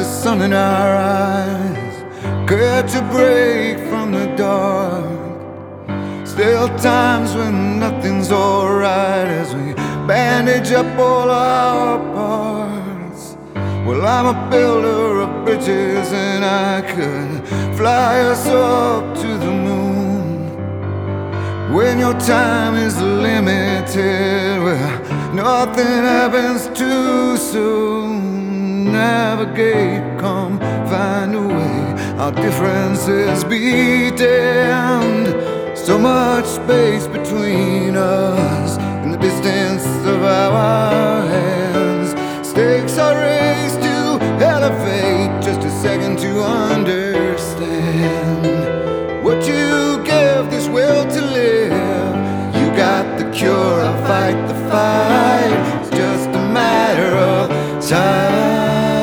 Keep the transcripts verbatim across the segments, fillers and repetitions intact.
the sun in our eyes, catch a break from the dark. Still times when nothing's alright as we bandage up all our parts. Well, I'm a builder of bridges and I could fly us up to the moon. When your time is limited, well, nothing happens too soon. Navigate, come, find a way. Our differences be damned. So much space between us and the distance of our hands. Stakes are raised to elevate, just a second to understand. What you give this will to live, you got the cure, I'll fight the fight. It's just a matter of time.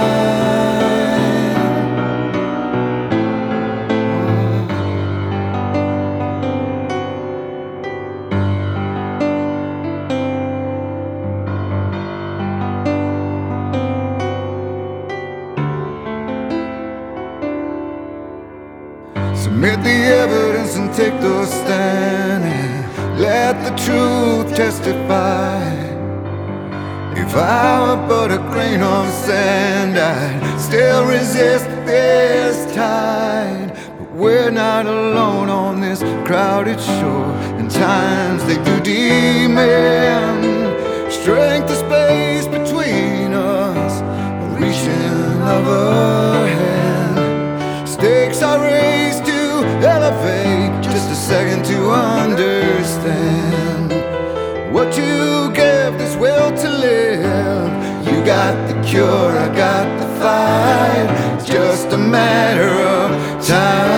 Submit the evidence and take the stand and let the truth testify. If I were but a grain of sand, I'd still resist this tide. But we're not alone on this crowded shore, and times they do demand strength of space between us, a reaching of a hand. Stakes are raised to elevate, just a second to understand. What you give this will to live, you got the cure, I got the fight. It's just a matter of time.